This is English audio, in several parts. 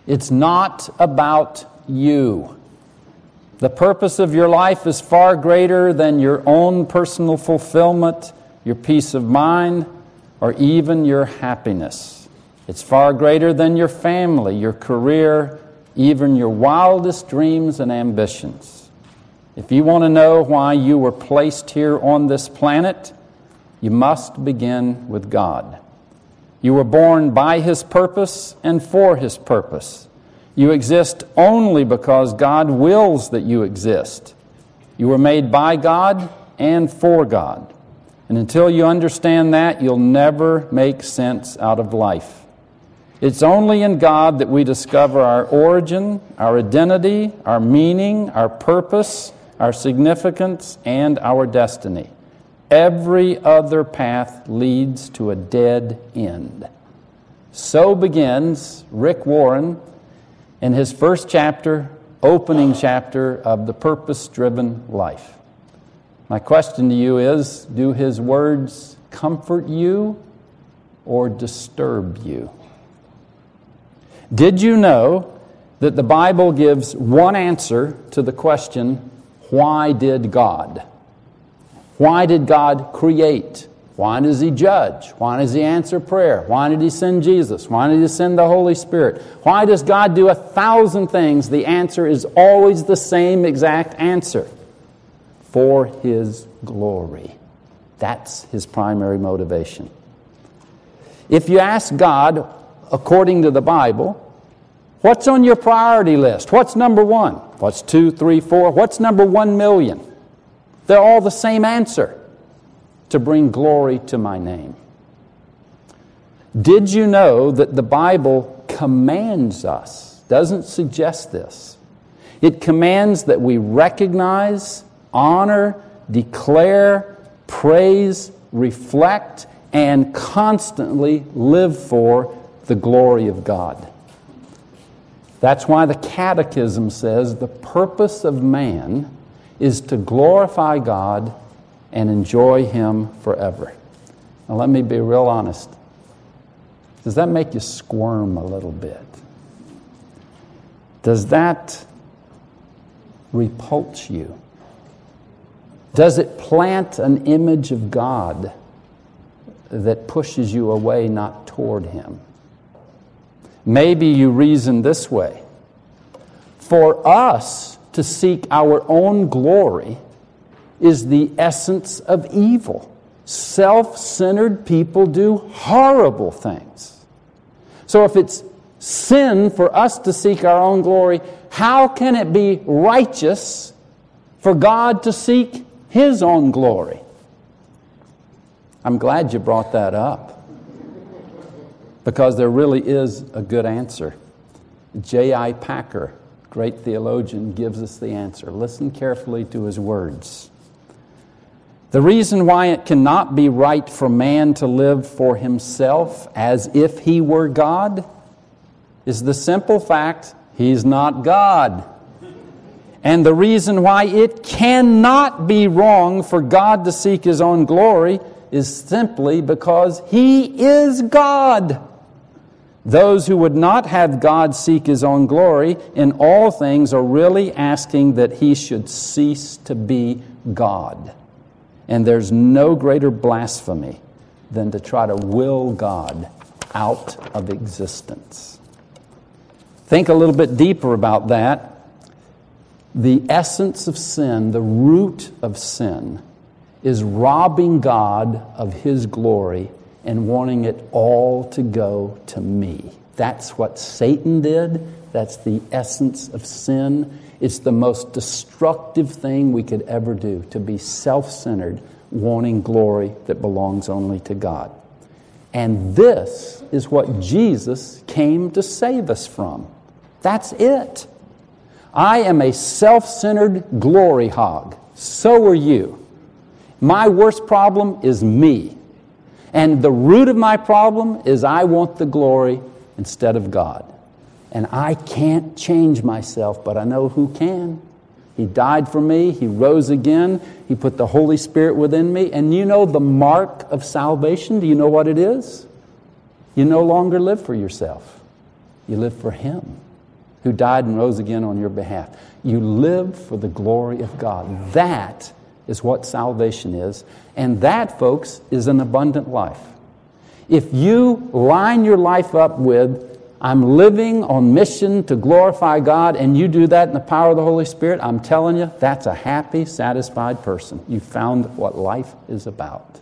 It's not about you. The purpose of your life is far greater than your own personal fulfillment, your peace of mind, or even your happiness. It's far greater than your family, your career, even your wildest dreams and ambitions. If you want to know why you were placed here on this planet, you must begin with God. You were born by His purpose and for His purpose. You exist only because God wills that you exist. You were made by God and for God. And until you understand that, you'll never make sense out of life. It's only in God that we discover our origin, our identity, our meaning, our purpose, our significance, and our destiny. Every other path leads to a dead end. So begins Rick Warren in his first chapter, opening chapter of The Purpose-Driven Life. My question to you is, do his words comfort you or disturb you? Did you know that the Bible gives one answer to the question, why did God? Why did God create? Why does He judge? Why does He answer prayer? Why did He send Jesus? Why did He send the Holy Spirit? Why does God do 1,000 things? The answer is always the same exact answer. For His glory. That's His primary motivation. If you ask God, according to the Bible, what's on your priority list? What's number 1? What's 2, 3, 4? What's number 1 million? They're all the same answer. To bring glory to my name. Did you know that the Bible commands us, doesn't suggest this. It commands that we recognize, honor, declare, praise, reflect, and constantly live for the glory of God. That's why the Catechism says the purpose of man is to glorify God and enjoy Him forever. Now let me be real honest. Does that make you squirm a little bit? Does that repulse you? Does it plant an image of God that pushes you away, not toward Him? Maybe you reason this way. For us to seek our own glory is the essence of evil. Self-centered people do horrible things. So if it's sin for us to seek our own glory, how can it be righteous for God to seek His own glory? I'm glad you brought that up, because there really is a good answer. J.I. Packer, great theologian, gives us the answer. Listen carefully to his words. The reason why it cannot be right for man to live for himself as if he were God is the simple fact he's not God. And the reason why it cannot be wrong for God to seek His own glory is simply because He is God. Those who would not have God seek His own glory in all things are really asking that He should cease to be God. And there's no greater blasphemy than to try to will God out of existence. Think a little bit deeper about that. The essence of sin, the root of sin, is robbing God of His glory and wanting it all to go to me. That's what Satan did. That's the essence of sin. It's the most destructive thing we could ever do, to be self-centered, wanting glory that belongs only to God. And this is what Jesus came to save us from. That's it. I am a self-centered glory hog. So are you. My worst problem is me. And the root of my problem is I want the glory instead of God. And I can't change myself, but I know who can. He died for me. He rose again. He put the Holy Spirit within me. And you know the mark of salvation? Do you know what it is? You no longer live for yourself. You live for Him. who died and rose again on your behalf. You live for the glory of God. That is what salvation is. And that, folks, is an abundant life. If you line your life up with, I'm living on mission to glorify God, and you do that in the power of the Holy Spirit, I'm telling you, that's a happy, satisfied person. You found what life is about.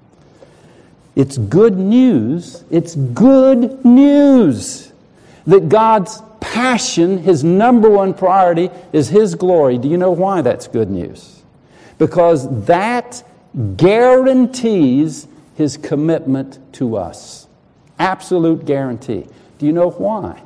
It's good news. It's good news that God's passion, His number one priority, is His glory. Do you know why that's good news? Because that guarantees His commitment to us. Absolute guarantee. Do you know why?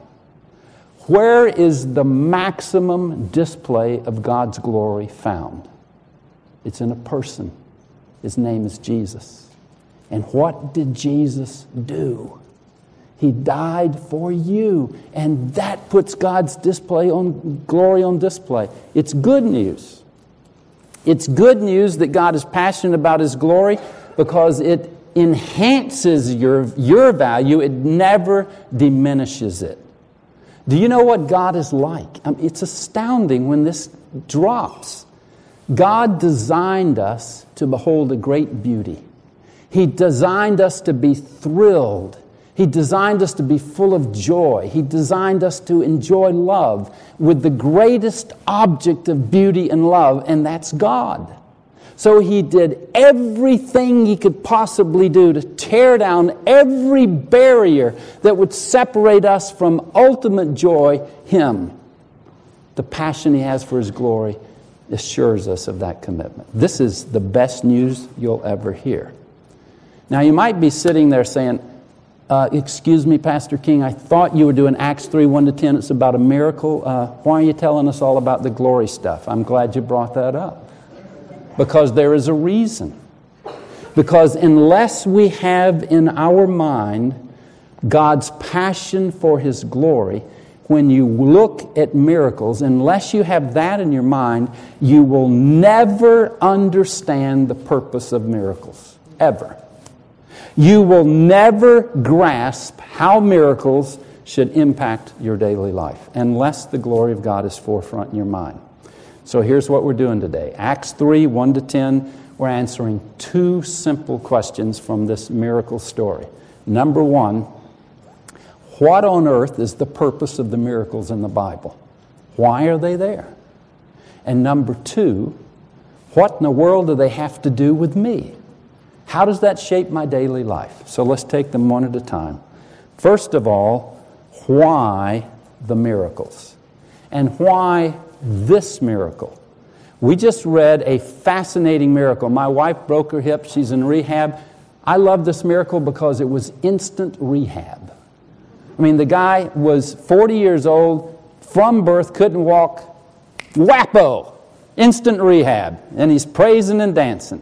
Where is the maximum display of God's glory found? It's in a person. His name is Jesus. And what did Jesus do? He died for you. And that puts God's glory on display. It's good news. It's good news that God is passionate about His glory because it enhances your value. It never diminishes it. Do you know what God is like? It's astounding when this drops. God designed us to behold a great beauty. He designed us to be thrilled. He designed us to be full of joy. He designed us to enjoy love with the greatest object of beauty and love, and that's God. So He did everything He could possibly do to tear down every barrier that would separate us from ultimate joy, Him. The passion He has for His glory assures us of that commitment. This is the best news you'll ever hear. Now, you might be sitting there saying, excuse me, Pastor King, I thought you were doing Acts 3, 1-10. It's about a miracle. Why are you telling us all about the glory stuff? I'm glad you brought that up. Because there is a reason. Because unless we have in our mind God's passion for His glory, when you look at miracles, unless you have that in your mind, you will never understand the purpose of miracles. Ever. You will never grasp how miracles should impact your daily life unless the glory of God is forefront in your mind. So here's what we're doing today. Acts 3, 1-10, we're answering two simple questions from this miracle story. Number one, what on earth is the purpose of the miracles in the Bible? Why are they there? And number two, what in the world do they have to do with me? How does that shape my daily life? So let's take them one at a time. First of all, why the miracles? And why this miracle? We just read a fascinating miracle. My wife broke her hip. She's in rehab. I love this miracle because it was instant rehab. I mean, the guy was 40 years old, from birth, couldn't walk. Whappo! Instant rehab. And he's praising and dancing.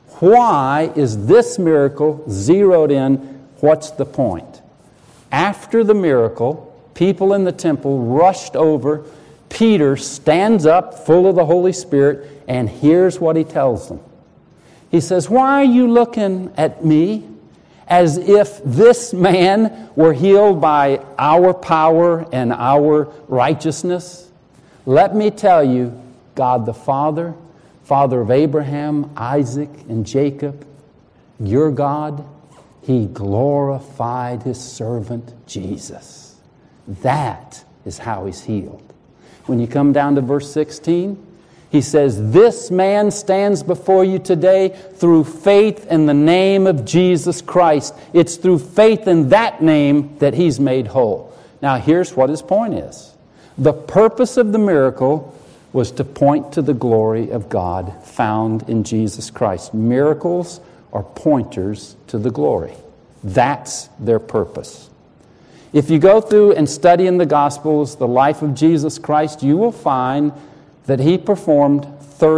Why is this miracle zeroed in? What's the point? After the miracle, people in the temple rushed over. Peter stands up full of the Holy Spirit, and here's what he tells them. He says, why are you looking at me as if this man were healed by our power and our righteousness? Let me tell you, God the Father, Father of Abraham, Isaac, and Jacob, your God, He glorified His servant Jesus. That is how He's healed. When you come down to verse 16, He says, this man stands before you today through faith in the name of Jesus Christ. It's through faith in that name that he's made whole. Now here's what his point is. The purpose of the miracle was to point to the glory of God found in Jesus Christ. Miracles are pointers to the glory. That's their purpose. If you go through and study in the Gospels the life of Jesus Christ, you will find that He performed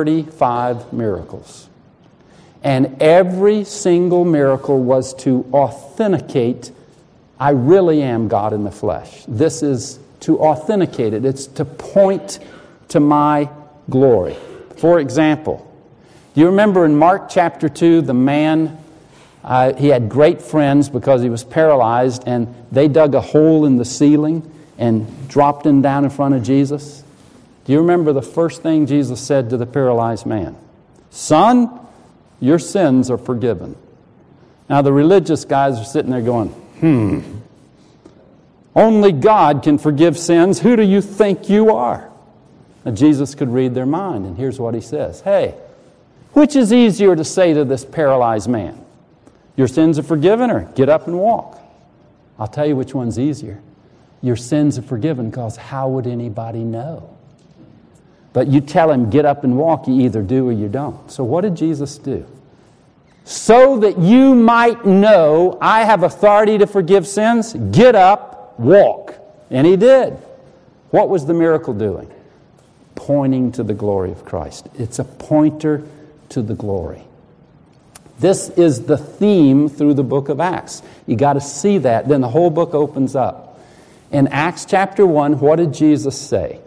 35 miracles. And every single miracle was to authenticate, I really am God in the flesh. This is to authenticate it. It's to point to my glory. For example, do you remember in Mark chapter 2, the man, he had great friends because he was paralyzed, and they dug a hole in the ceiling, and dropped him down in front of Jesus? Do you remember the first thing Jesus said to the paralyzed man? Son, your sins are forgiven. Now the religious guys are sitting there going, only God can forgive sins. Who do you think you are? And Jesus could read their mind, and here's what he says. Hey, which is easier to say to this paralyzed man? Your sins are forgiven, or get up and walk? I'll tell you which one's easier. Your sins are forgiven, because how would anybody know? But you tell him, get up and walk, you either do or you don't. So what did Jesus do? So that you might know I have authority to forgive sins, get up, walk. And he did. What was the miracle doing? Pointing to the glory of Christ. It's a pointer to the glory. This is the theme through the book of Acts. You got to see that. Then the whole book opens up. In Acts chapter 1, what did Jesus say?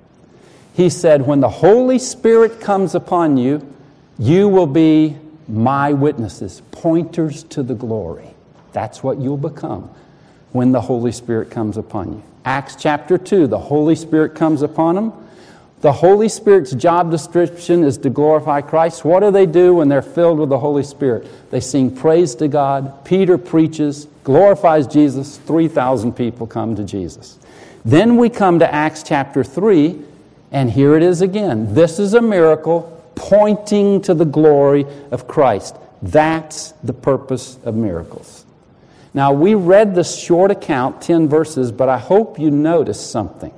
He said, when the Holy Spirit comes upon you, you will be my witnesses, pointers to the glory. That's what you'll become when the Holy Spirit comes upon you. Acts chapter 2, the Holy Spirit comes upon them. The Holy Spirit's job description is to glorify Christ. What do they do when they're filled with the Holy Spirit? They sing praise to God. Peter preaches, glorifies Jesus. 3,000 people come to Jesus. Then we come to Acts chapter 3, and here it is again. This is a miracle pointing to the glory of Christ. That's the purpose of miracles. Now, we read this short account, 10 verses, but I hope you noticed something.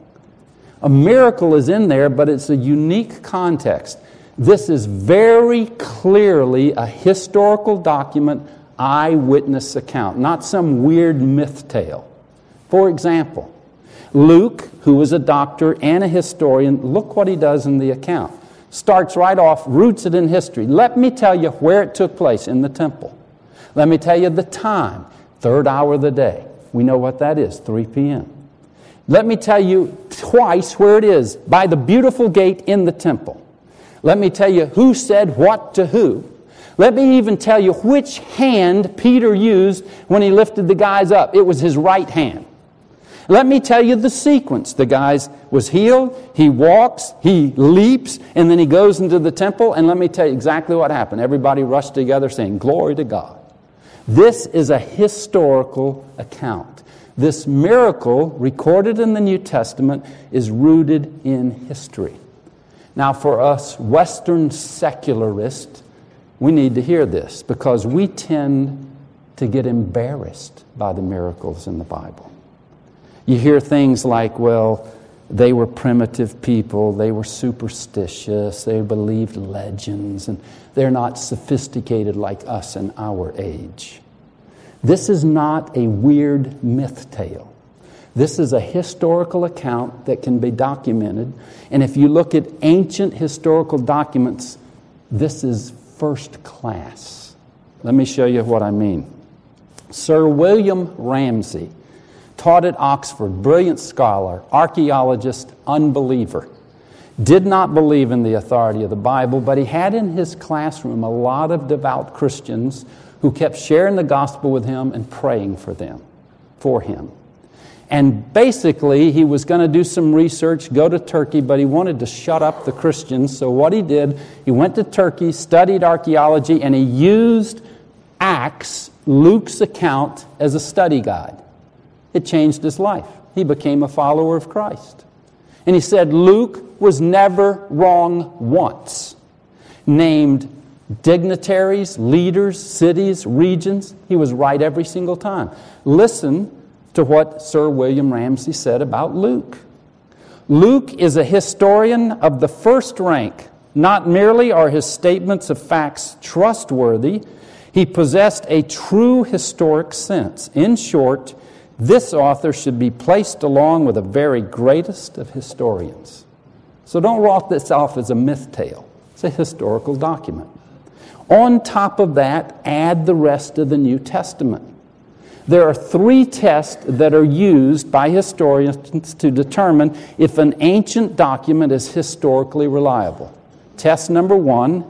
A miracle is in there, but it's a unique context. This is very clearly a historical document, eyewitness account, not some weird myth tale. For example, Luke, who is a doctor and a historian, look what he does in the account. Starts right off, roots it in history. Let me tell you where it took place, in the temple. Let me tell you the time, 3rd hour of the day. We know what that is, 3 p.m. Let me tell you twice where it is, by the beautiful gate in the temple. Let me tell you who said what to who. Let me even tell you which hand Peter used when he lifted the guys up. It was his right hand. Let me tell you the sequence. The guy was healed, he walks, he leaps, and then he goes into the temple, and let me tell you exactly what happened. Everybody rushed together saying, glory to God. This is a historical account. This miracle, recorded in the New Testament, is rooted in history. Now, for us Western secularists, we need to hear this because we tend to get embarrassed by the miracles in the Bible. You hear things like, well, they were primitive people, they were superstitious, they believed legends, and they're not sophisticated like us in our age. This is not a weird myth tale. This is a historical account that can be documented. And if you look at ancient historical documents, this is first class. Let me show you what I mean. Sir William Ramsay taught at Oxford, brilliant scholar, archaeologist, unbeliever. Did not believe in the authority of the Bible, but he had in his classroom a lot of devout Christians who kept sharing the gospel with him and praying for him. And basically, he was going to do some research, go to Turkey, but he wanted to shut up the Christians. So what he did, he went to Turkey, studied archaeology, and he used Acts, Luke's account, as a study guide. It changed his life. He became a follower of Christ. And he said Luke was never wrong once. Named dignitaries, leaders, cities, regions. He was right every single time. Listen to what Sir William Ramsay said about Luke. Luke is a historian of the first rank. Not merely are his statements of facts trustworthy, he possessed a true historic sense. In short, this author should be placed along with the very greatest of historians. So don't write this off as a myth tale. It's a historical document. On top of that, add the rest of the New Testament. There are 3 tests that are used by historians to determine if an ancient document is historically reliable. Test number 1,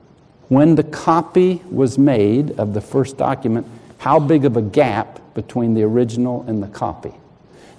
when the copy was made of the first document, how big of a gap between the original and the copy.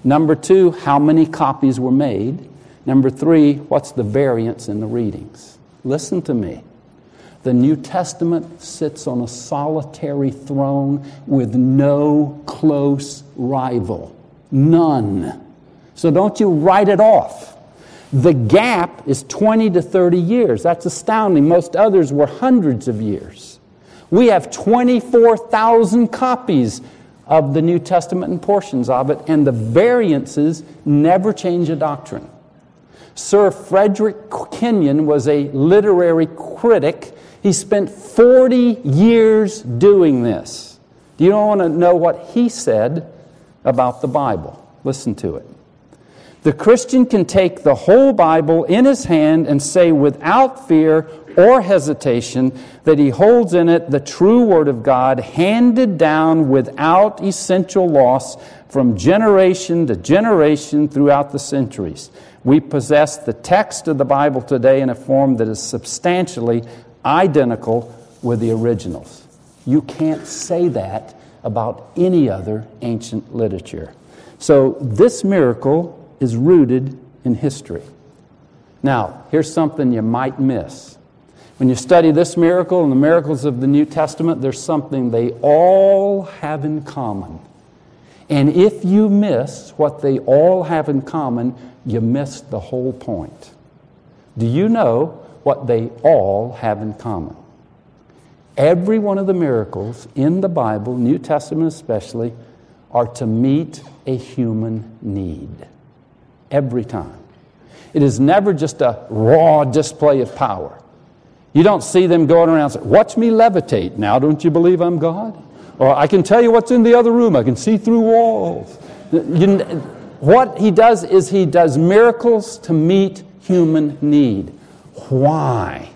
Number 2, how many copies were made? Number 3, what's the variance in the readings? Listen to me. The New Testament sits on a solitary throne with no close rival. None. So don't you write it off. The gap is 20 to 30 years. That's astounding. Most others were hundreds of years. We have 24,000 copies of the New Testament and portions of it, and the variances never change a doctrine. Sir Frederick Kenyon was a literary critic. He spent 40 years doing this. Do you want to know what he said about the Bible? Listen to it. The Christian can take the whole Bible in his hand and say without fear or hesitation that he holds in it the true Word of God, handed down without essential loss from generation to generation throughout the centuries. We possess the text of the Bible today in a form that is substantially identical with the originals. You can't say that about any other ancient literature. So this miracle is rooted in history. Now, here's something you might miss. When you study this miracle and the miracles of the New Testament, there's something they all have in common. And if you miss what they all have in common, you miss the whole point. Do you know what they all have in common? Every one of the miracles in the Bible, New Testament especially, are to meet a human need. Every time. It is never just a raw display of power. You don't see them going around saying, watch me levitate. Now don't you believe I'm God? Or I can tell you what's in the other room. I can see through walls. What he does is he does miracles to meet human need. Why?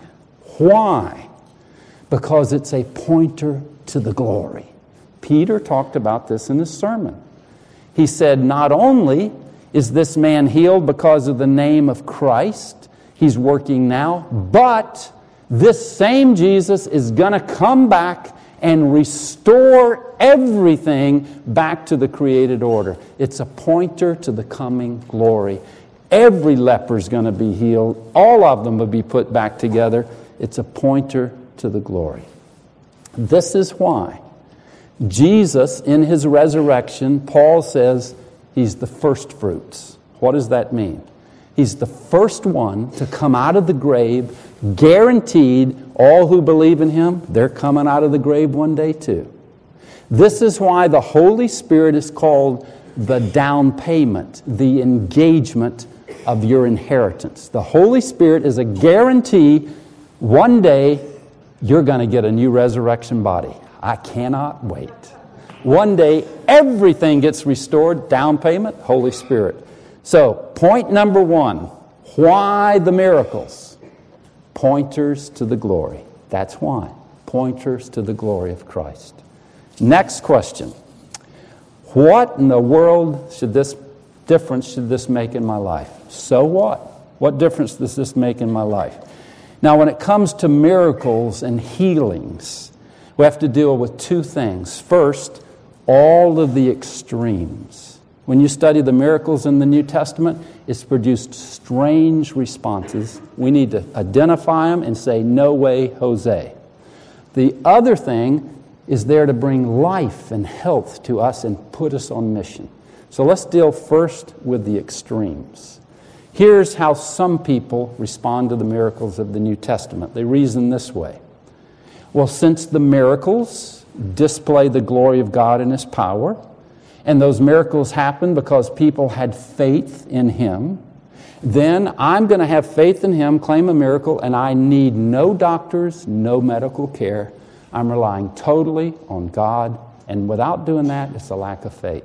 Why? Because it's a pointer to the glory. Peter talked about this in his sermon. He said, not only is this man healed because of the name of Christ, he's working now, but this same Jesus is going to come back and restore everything back to the created order. It's a pointer to the coming glory. Every leper is going to be healed. All of them will be put back together. It's a pointer to the glory. This is why Jesus, in his resurrection, Paul says he's the first fruits. What does that mean? He's the first one to come out of the grave, guaranteed all who believe in him, they're coming out of the grave one day too. This is why the Holy Spirit is called the down payment, the engagement of your inheritance. The Holy Spirit is a guarantee one day you're going to get a new resurrection body. I cannot wait. One day everything gets restored, down payment, Holy Spirit. So, point number 1, why the miracles? Pointers to the glory. That's why. Pointers to the glory of Christ. Next question. What in the world difference should this make in my life? So what? What difference does this make in my life? Now, when it comes to miracles and healings, we have to deal with two things. First, all of the extremes. When you study the miracles in the New Testament, it's produced strange responses. We need to identify them and say, no way, Jose. The other thing is there to bring life and health to us and put us on mission. So let's deal first with the extremes. Here's how some people respond to the miracles of the New Testament. They reason this way. Well, since the miracles display the glory of God and His power, and those miracles happen because people had faith in Him, then I'm going to have faith in Him, claim a miracle, and I need no doctors, no medical care. I'm relying totally on God, and without doing that, it's a lack of faith.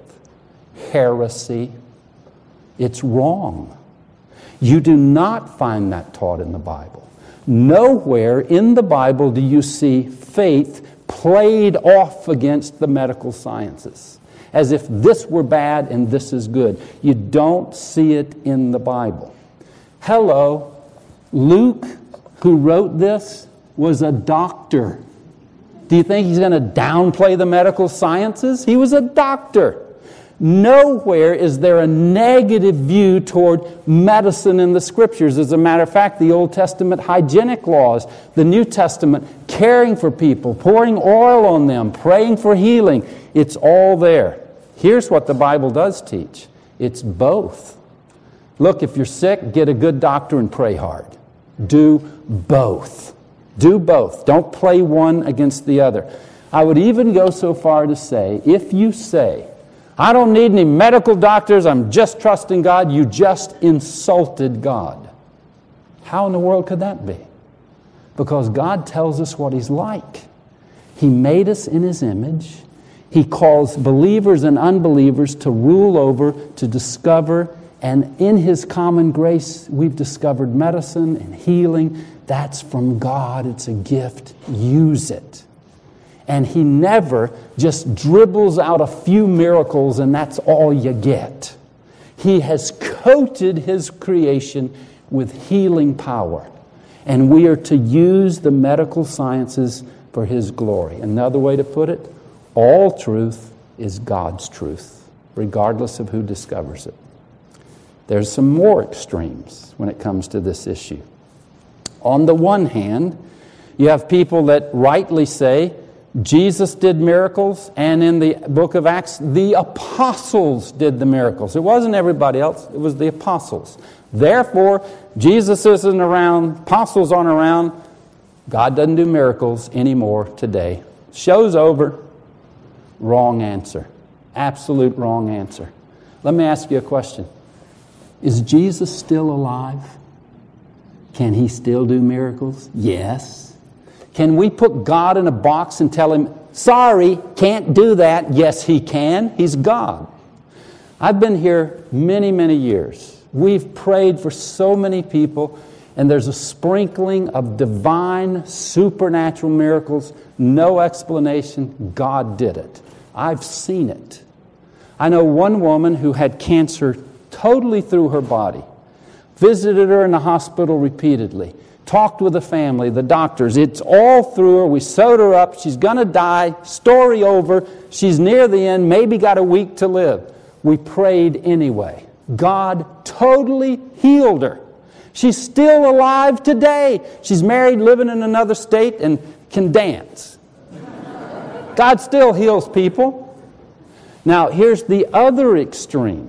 Heresy. It's wrong. You do not find that taught in the Bible. Nowhere in the Bible do you see faith played off against the medical sciences, as if this were bad and this is good. You don't see it in the Bible. Hello, Luke, who wrote this, was a doctor. Do you think he's going to downplay the medical sciences? He was a doctor. Nowhere is there a negative view toward medicine in the Scriptures. As a matter of fact, the Old Testament hygienic laws, the New Testament caring for people, pouring oil on them, praying for healing, it's all there. Here's what the Bible does teach. It's both. Look, if you're sick, get a good doctor and pray hard. Do both. Do both. Don't play one against the other. I would even go so far to say, if you say, I don't need any medical doctors, I'm just trusting God, you just insulted God. How in the world could that be? Because God tells us what He's like. He made us in His image. He calls believers and unbelievers to rule over, to discover, and in His common grace, we've discovered medicine and healing. That's from God. It's a gift. Use it. And He never just dribbles out a few miracles and that's all you get. He has coated His creation with healing power. And we are to use the medical sciences for His glory. Another way to put it, all truth is God's truth, regardless of who discovers it. There's some more extremes when it comes to this issue. On the one hand, you have people that rightly say, Jesus did miracles, and in the book of Acts, the apostles did the miracles. It wasn't everybody else, it was the apostles. Therefore, Jesus isn't around, apostles aren't around, God doesn't do miracles anymore today. Show's over. Wrong answer. Absolute wrong answer. Let me ask you a question. Is Jesus still alive? Can He still do miracles? Yes. Can we put God in a box and tell Him, sorry, can't do that? Yes, He can. He's God. I've been here many, many years. We've prayed for so many people, and there's a sprinkling of divine, supernatural miracles. No explanation. God did it. I've seen it. I know one woman who had cancer totally through her body. Visited her in the hospital repeatedly. Talked with the family, the doctors. It's all through her. We sewed her up. She's going to die. Story over. She's near the end. Maybe got a week to live. We prayed anyway. God totally healed her. She's still alive today. She's married, living in another state, and can dance. God still heals people. Now, here's the other extreme.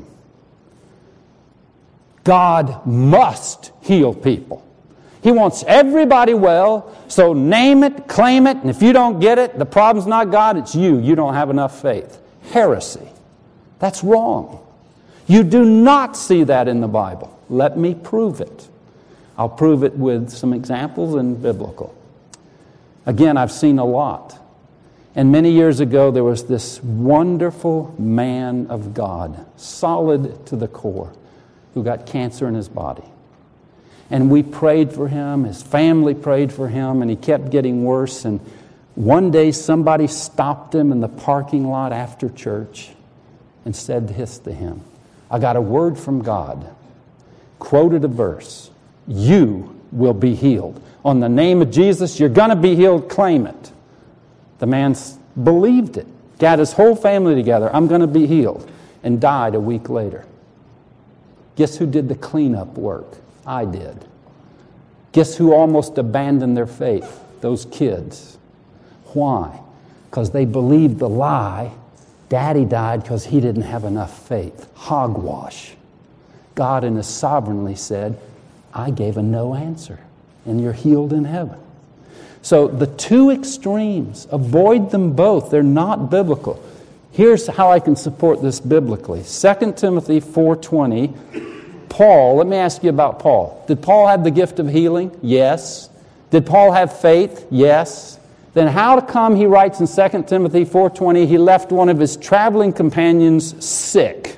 God must heal people. He wants everybody well, so name it, claim it, and if you don't get it, the problem's not God, it's you. You don't have enough faith. Heresy. That's wrong. You do not see that in the Bible. Let me prove it. I'll prove it with some examples in biblical. Again, I've seen a lot. And many years ago, there was this wonderful man of God, solid to the core, who got cancer in his body. And we prayed for him, his family prayed for him, and he kept getting worse. And one day somebody stopped him in the parking lot after church and said this to him, I got a word from God, quoted a verse, you will be healed. On the name of Jesus, you're going to be healed, claim it. The man believed it, got his whole family together, I'm going to be healed, and died a week later. Guess who did the cleanup work? I did. Guess who almost abandoned their faith? Those kids. Why? Because they believed the lie. Daddy died because he didn't have enough faith. Hogwash. God in His sovereignty said, I gave a no answer, and you're healed in heaven. So the two extremes, avoid them both. They're not biblical. Here's how I can support this biblically. 2 Timothy 4:20. Paul, let me ask you about Paul. Did Paul have the gift of healing? Yes. Did Paul have faith? Yes. Then how come he writes in 2 Timothy 4:20, he left one of his traveling companions sick?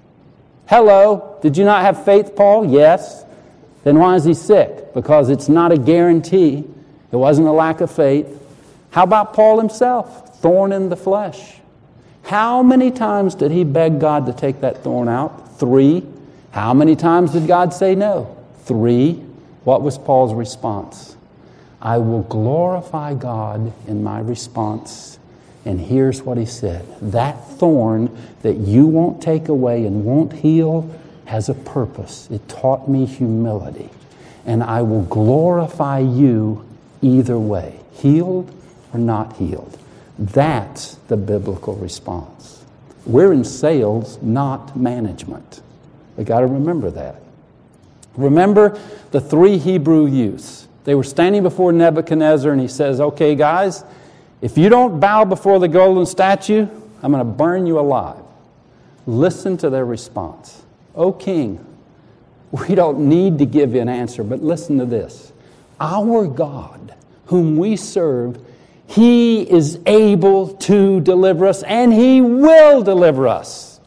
Hello, did you not have faith, Paul? Yes. Then why is he sick? Because it's not a guarantee. It wasn't a lack of faith. How about Paul himself? Thorn in the flesh. How many times did he beg God to take that thorn out? 3. How many times did God say no? 3. What was Paul's response? I will glorify God in my response And here's what he said. That thorn that you won't take away and won't heal has a purpose. It taught me humility. And I will glorify you either way, healed or not healed. That's the biblical response. We're in sales, not management. We got to remember that. Remember the 3 Hebrew youths. They were standing before Nebuchadnezzar, and he says, okay, guys, if you don't bow before the golden statue, I'm going to burn you alive. Listen to their response. O king, we don't need to give you an answer, but listen to this. Our God, whom we serve, He is able to deliver us, and He will deliver us.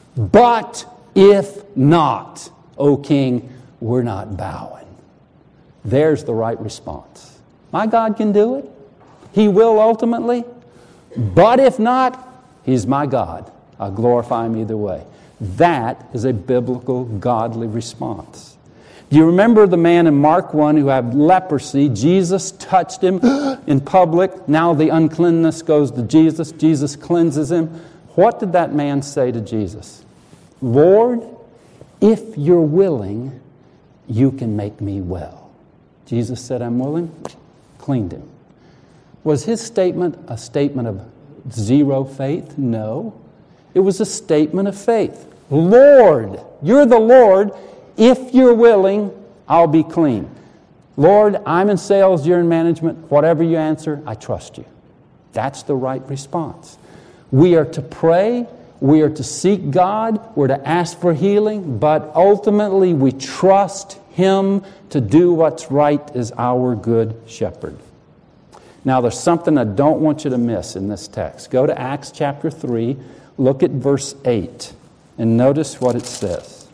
But if not, O king, we're not bowing. There's the right response. My God can do it. He will ultimately. But if not, He's my God. I'll glorify Him either way. That is a biblical, godly response. Do you remember the man in Mark 1 who had leprosy? Jesus touched him in public. Now the uncleanness goes to Jesus. Jesus cleanses him. What did that man say to Jesus? Lord, if you're willing, you can make me well. Jesus said, I'm willing. Cleaned him. Was his statement a statement of zero faith? No. It was a statement of faith. Lord, you're the Lord. If you're willing, I'll be clean. Lord, I'm in sales, you're in management. Whatever you answer, I trust you. That's the right response. We are to pray. We are to seek God. We're to ask for healing. But ultimately, we trust Him to do what's right as our good shepherd. Now, there's something I don't want you to miss in this text. Go to Acts chapter 3. Look at verse 8. And notice what it says.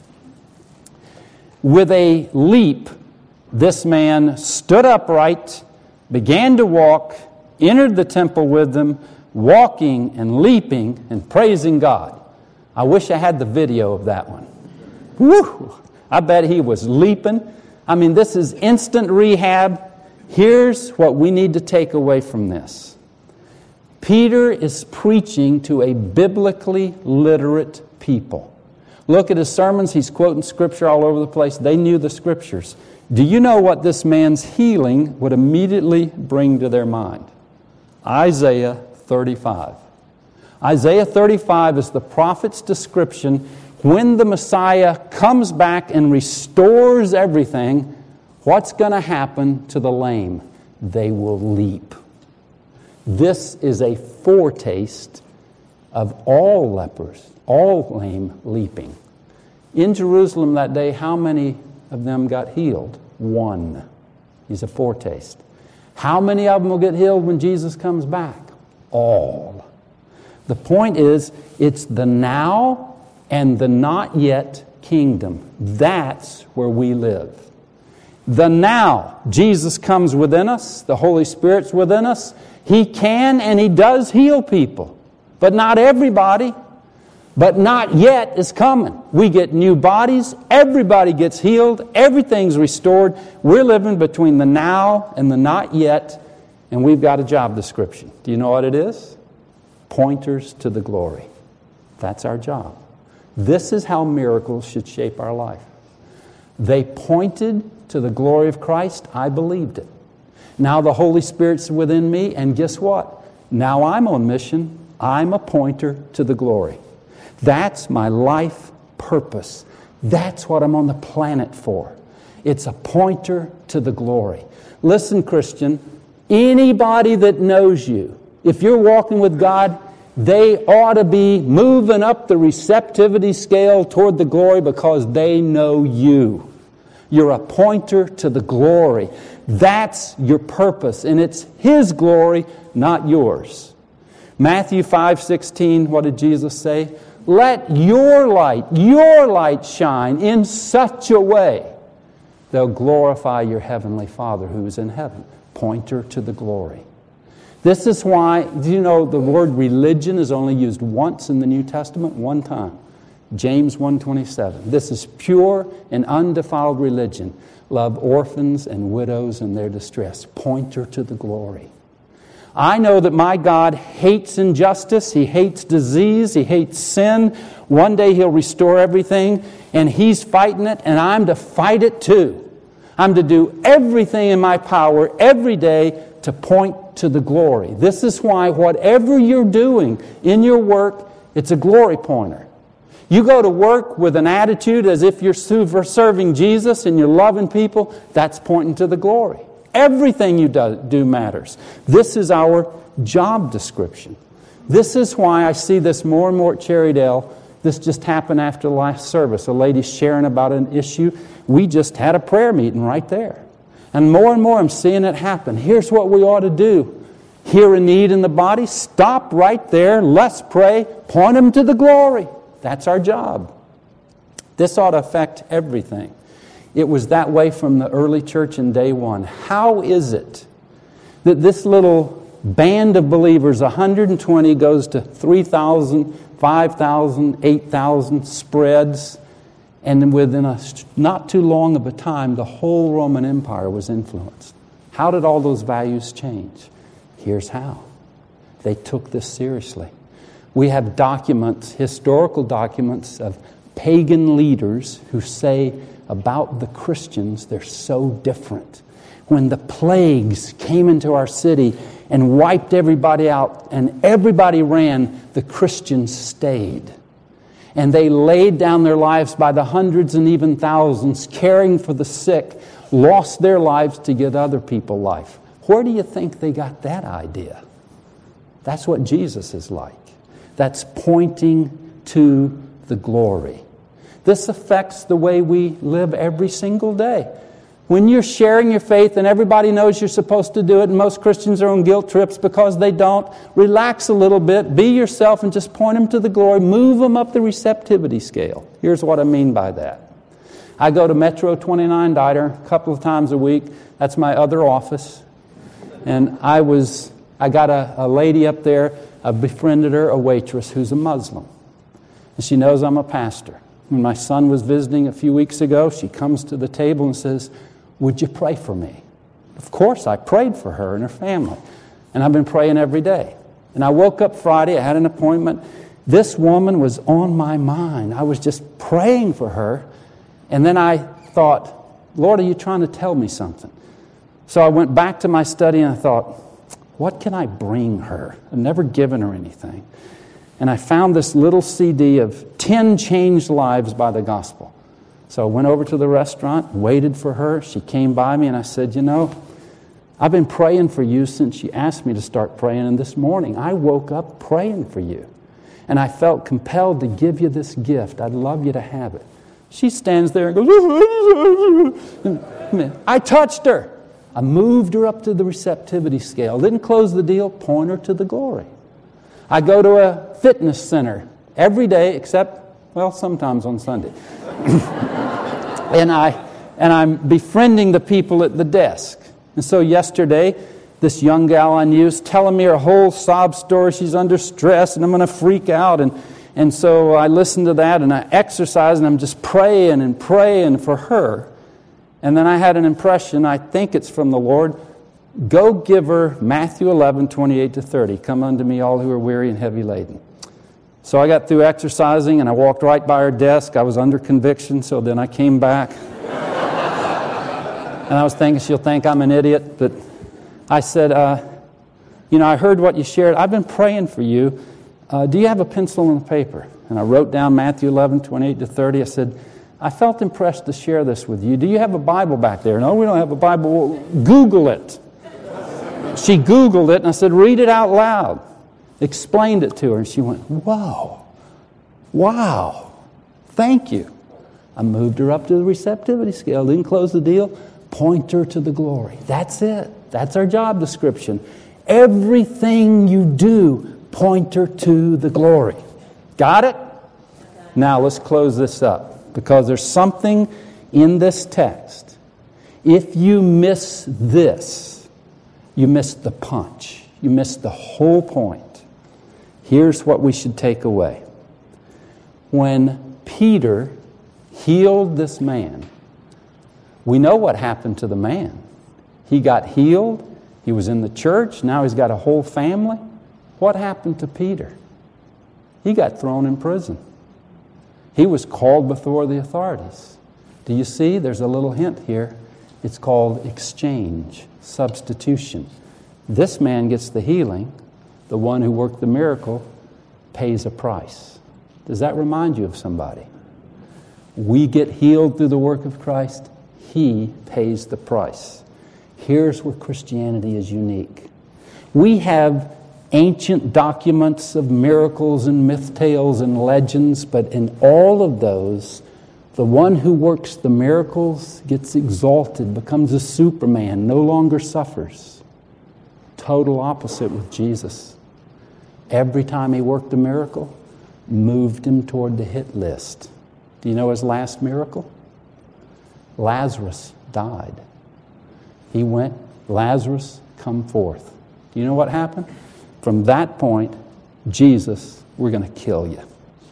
With a leap, this man stood upright, began to walk, entered the temple with them, walking and leaping and praising God. I wish I had the video of that one. Woo! I bet he was leaping. I mean, this is instant rehab. Here's what we need to take away from this. Peter is preaching to a biblically literate people. Look at his sermons. He's quoting Scripture all over the place. They knew the Scriptures. Do you know what this man's healing would immediately bring to their mind? Isaiah 35. Isaiah 35 is the prophet's description when the Messiah comes back and restores everything. What's going to happen to the lame? They will leap. This is a foretaste of all lepers, all lame leaping. In Jerusalem that day, how many of them got healed? 1. He's a foretaste. How many of them will get healed when Jesus comes back? All. The point is, it's the now and the not yet kingdom. That's where we live. The now, Jesus comes within us, the Holy Spirit's within us. He can and He does heal people, but not everybody. But not yet is coming. We get new bodies. Everybody gets healed. Everything's restored. We're living between the now and the not yet, and we've got a job description. Do you know what it is? Pointers to the glory. That's our job. This is how miracles should shape our life. They pointed to the glory of Christ. I believed it. Now the Holy Spirit's within me, and guess what? Now I'm on mission. I'm a pointer to the glory. That's my life purpose. That's what I'm on the planet for. It's a pointer to the glory. Listen, Christian, anybody that knows you, if you're walking with God, they ought to be moving up the receptivity scale toward the glory because they know you. You're a pointer to the glory. That's your purpose, and it's His glory, not yours. Matthew 5:16, what did Jesus say? Let your light shine in such a way they'll glorify your heavenly Father who's in heaven. Pointer to the glory. This is why, do you know the word religion is only used once in the New Testament? One time. James 1:27. This is pure and undefiled religion. Love orphans and widows in their distress. Pointer to the glory. I know that my God hates injustice. He hates disease. He hates sin. One day He'll restore everything, and He's fighting it, and I'm to fight it too. I'm to do everything in my power every day to point to the glory. This is why whatever you're doing in your work, it's a glory pointer. You go to work with an attitude as if you're serving Jesus and you're loving people, that's pointing to the glory. Everything you do matters. This is our job description. This is why I see this more and more at Cherrydale. This just happened after the last service. A lady sharing about an issue. We just had a prayer meeting right there. And more I'm seeing it happen. Here's what we ought to do. Hear a need in the body, stop right there, let's pray, point them to the glory. That's our job. This ought to affect everything. It was that way from the early church in day one. How is it that this little band of believers, 120, goes to 3,000, 5,000, 8,000, spreads, and within not too long of a time, the whole Roman Empire was influenced? How did all those values change? Here's how. They took this seriously. We have documents, historical documents of pagan leaders who say about the Christians, they're so different. When the plagues came into our city and wiped everybody out and everybody ran, the Christians stayed. And they laid down their lives by the hundreds and even thousands, caring for the sick, lost their lives to give other people life. Where do you think they got that idea? That's what Jesus is like. That's pointing to the glory. This affects the way we live every single day. When you're sharing your faith and everybody knows you're supposed to do it, and most Christians are on guilt trips because they don't, relax a little bit, be yourself, and just point them to the glory. Move them up the receptivity scale. Here's what I mean by that. I go to Metro 29 Diner a couple of times a week. That's my other office. And I got a lady up there, I befriended her, a waitress who's a Muslim. And she knows I'm a pastor. When my son was visiting a few weeks ago, she comes to the table and says, "Would you pray for me?" Of course, I prayed for her and her family. And I've been praying every day. And I woke up Friday, I had an appointment. This woman was on my mind. I was just praying for her. And then I thought, Lord, are you trying to tell me something? So I went back to my study and I thought, what can I bring her? I've never given her anything. And I found this little CD of 10 Changed Lives by the Gospel. So I went over to the restaurant, waited for her. She came by me and I said, I've been praying for you since you asked me to start praying. And this morning I woke up praying for you. And I felt compelled to give you this gift. I'd love you to have it. She stands there and goes, I touched her. I moved her up to the receptivity scale. Didn't close the deal, point her to the glory. I go to a fitness center every day except, sometimes on Sunday. and I'm befriending the people at the desk. And so yesterday, this young gal I knew is telling me her whole sob story. She's under stress and I'm going to freak out. And so I listen to that and I exercise and I'm just praying and praying for her. And then I had an impression, I think it's from the Lord, go give her Matthew 11:28-30. Come unto me, all who are weary and heavy laden. So I got through exercising and I walked right by her desk. I was under conviction, so then I came back. And I was thinking she'll think I'm an idiot. But I said, I heard what you shared. I've been praying for you. Do you have a pencil and a paper? And I wrote down Matthew 11:28-30. I said, I felt impressed to share this with you. Do you have a Bible back there? No, we don't have a Bible. Well, Google it. She Googled it, and I said, read it out loud. Explained it to her, and she went, whoa, wow, thank you. I moved her up to the receptivity scale, didn't close the deal, point her to the glory. That's it. That's our job description. Everything you do, point her to the glory. Got it? Now let's close this up. Because there's something in this text. If you miss this, you miss the punch. You miss the whole point. Here's what we should take away. When Peter healed this man, we know what happened to the man. He got healed, He was in the church. Now he's got a whole family. What happened to Peter? He got thrown in prison. He was called before the authorities. Do you see? There's a little hint here. It's called exchange, substitution. This man gets the healing. The one who worked the miracle pays a price. Does that remind you of somebody? We get healed through the work of Christ. He pays the price. Here's where Christianity is unique. We have ancient documents of miracles and myth tales and legends, but in all of those, the one who works the miracles gets exalted, becomes a Superman, no longer suffers. Total opposite with Jesus. Every time he worked a miracle, moved him toward the hit list. Do you know his last miracle? Lazarus died. He went, Lazarus, come forth. Do you know what happened? From that point, Jesus, we're going to kill you.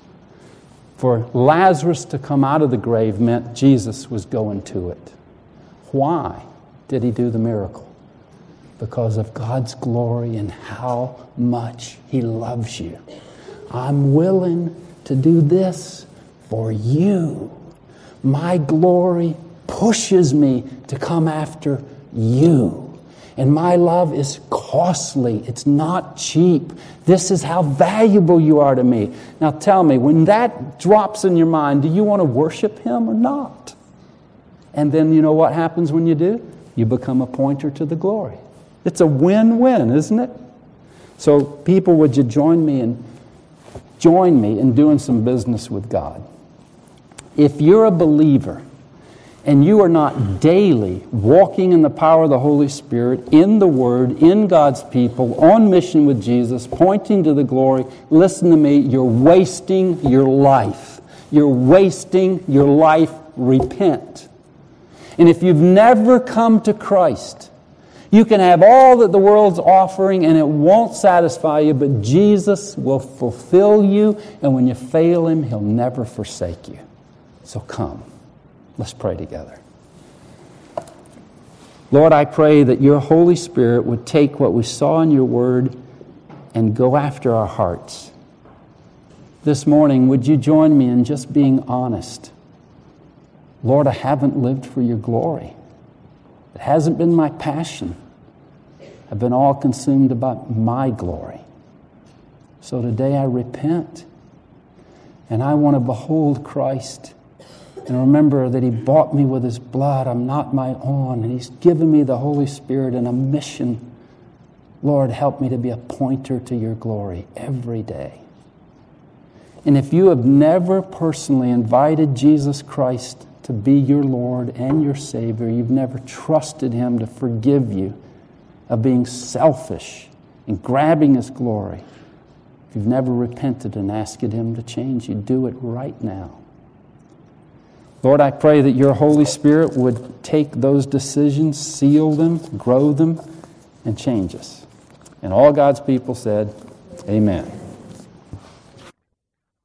For Lazarus to come out of the grave meant Jesus was going to it. Why did he do the miracle? Because of God's glory and how much he loves you. I'm willing to do this for you. My glory pushes me to come after you. And my love is costly. It's not cheap. This is how valuable you are to me. Now tell me, when that drops in your mind, do you want to worship him or not? And then you know what happens when you do? You become a pointer to the glory. It's a win-win, isn't it? So people, would you join me in doing some business with God? If you're a believer and you are not daily walking in the power of the Holy Spirit, in the Word, in God's people, on mission with Jesus, pointing to the glory, listen to me, you're wasting your life. You're wasting your life. Repent. And if you've never come to Christ, you can have all that the world's offering and it won't satisfy you, but Jesus will fulfill you, and when you fail him, he'll never forsake you. So come. Let's pray together. Lord, I pray that your Holy Spirit would take what we saw in your word and go after our hearts. This morning, would you join me in just being honest? Lord, I haven't lived for your glory. It hasn't been my passion. I've been all consumed about my glory. So today I repent, and I want to behold Christ and remember that he bought me with his blood. I'm not my own, and he's given me the Holy Spirit and a mission. Lord, help me to be a pointer to your glory every day. And if you have never personally invited Jesus Christ to be your Lord and your Savior, you've never trusted him to forgive you of being selfish and grabbing his glory, if you've never repented and asked him to change you, do it right now. Lord, I pray that your Holy Spirit would take those decisions, seal them, grow them, and change us. And all God's people said, amen.